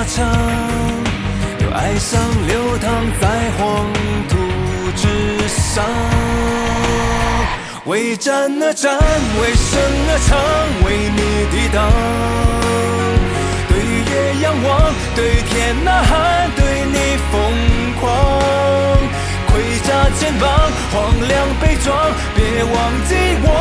城，有哀伤流淌在黄土之上。为战而战，为生而长，为你抵挡。对月仰望，对天呐喊，对你疯狂。盔甲肩膀，荒凉悲壮，别忘记我